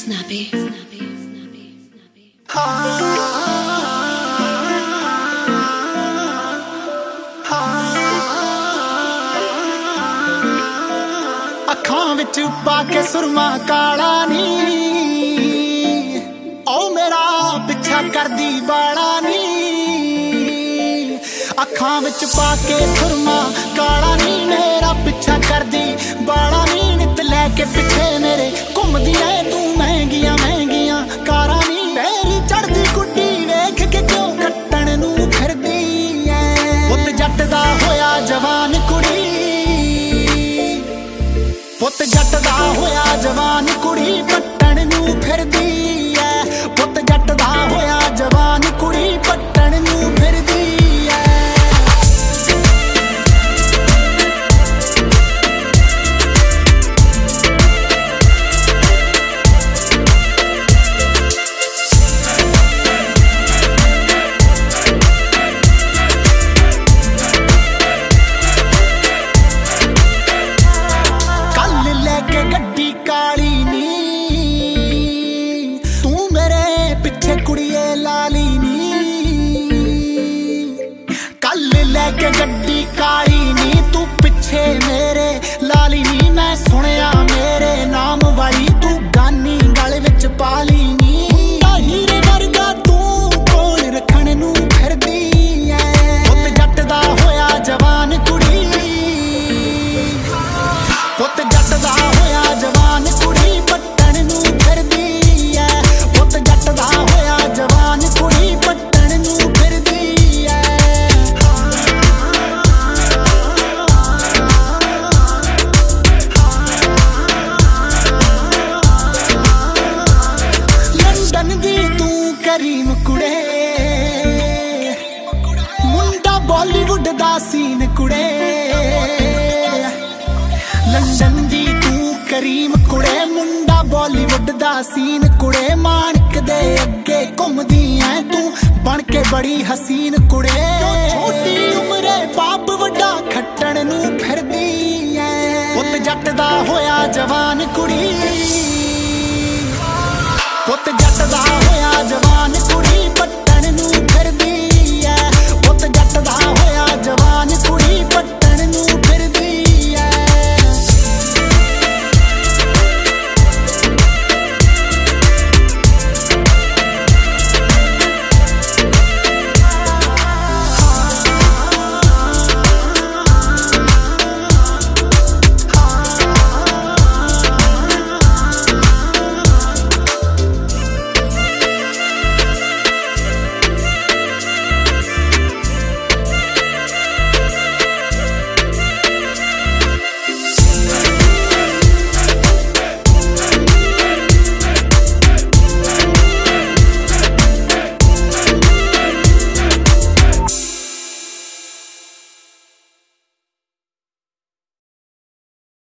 Snappy. ਅੱਖਾਂ ਵਿੱਚ ਪਾ ਕੇ ਸੁਰਮਾ ਕਾਲਾ ਨੀ ਓ ਮੇਰਾ ਪਿੱਛਾ ਕਰਦੀ ਬਾਲਾ ਨੀ ਅੱਖਾਂ ਵਿੱਚ ਪਾ ਕੇ ਸੁਰਮਾ ਕਾਲਾ ਨੀ ਮੇਰਾ ਪਿੱਛਾ ਕਰਦੀ ਬਾਲਾ ਨੀ ਨਿਤ ਲੈ ਕੇ ਪਿੱਛੇ ਮੇਰੇ ਘੁੰਮਦੀ ਐ ਤੂੰ ਮਹਿੰਗੀਆਂ ਮਹਿੰਗੀਆਂ ਕਾਰਾਂ ਨੀ ਤੇਰੀ ਚੜਦੀ ਕੁੱਟੀ ਵੇਖ ਕੇ ਕਿਉਂ ਕੱਟਣ ਨੂੰ ਫਿਰਦੀ ਐ ਪੁੱਤ ਜੱਟ ਦਾ ਹੋਇਆ ਜਵਾਨ ਕੁੜੀ ਪੁੱਤ ਜੱਟ ਦਾ ਹੋਇਆ ਜਵਾਨ ਕੁੜੀ ਪੱਟਣ ਨੂੰ ਫਿਰਦੀ ਐ ਪੁੱਤ ਜੱਟ ਦਾ ਹੋਇਆ ਜਵਾਨ ਕੁੜੀ ਪੱਟਣ ਨੂੰ ਫਿਰਦੀ ਐ ਗੱਡੀ ਕਾਲੀ ਨੀ ਤੂੰ ਮੇਰੇ ਪਿੱਛੇ ਕੁੜੀਏ ਲਾਲੀ ਨੀ ਕੱਲ ਲੈ ਕੇ ਗੱਡੀ ਕਾਲੀ ਨੀ ਤੂੰ ਪਿੱਛੇ ਮੇਰੇ ਲਾਲੀ ਨੀ ਮੈਂ ਸੁਣਿਆ ਮੇਰੇ ਨਾਮ ਵਾਲੀ ਤੂੰ ਗਾਨੀ ਗਲ ਵਿੱਚ ਪਾਲੀ ਨੀ ਹੀਰੇ ਵਰਗਾ ਤੂੰ ਕੋਲ ਰੱਖਣ ਨੂੰ ਫਿਰਦੀ ਐ ਪੁੱਤ ਜੱਟ ਦਾ ਹੋਇਆ ਜਵਾਨ ਕੁੜੀ ਪੁੱਤ ਜੱਟ ਦਾ ਹੋਇਆ ਜਵਾਨ ਕੁੜੀ ਪੱਟਣ ਨੂੰ ਫਿਰਦੀ ਐ ਪੁੱਤ ਜੱਟ ਦਾ ਹੋਇਆ ਜਵਾਨ ਕੁੜੀ ਪੱਟਣ ਨੂੰ ਫਿਰਦੀ ਐ ਲੰਡਨ ਦੀ ਤੂੰ ਕਰੀਮ ਕੁੜੇ ਮੁੰਡਾ ਬਾਲੀਵੁੱਡ ਦਾ ਸੀਨ ਕੁੜੇ ਲੰਡਨ ਦੀ ਤੂੰ ਕਰੀਮ ਕੁੜੇ ਮੁੰਡਾ ਬਾਲੀਵੁੱਡ ਦਾ ਸੀਨ ਕੁੜੇ ਮਾਣਕ ਦੇ ਅੱਗੇ ਘੁੰਮਦੀ ਐ ਤੂੰ ਬਣ ਕੇ ਬੜੀ ਹਸੀਨ ਕੁੜੇ ਛੋਟੀ ਉਮਰ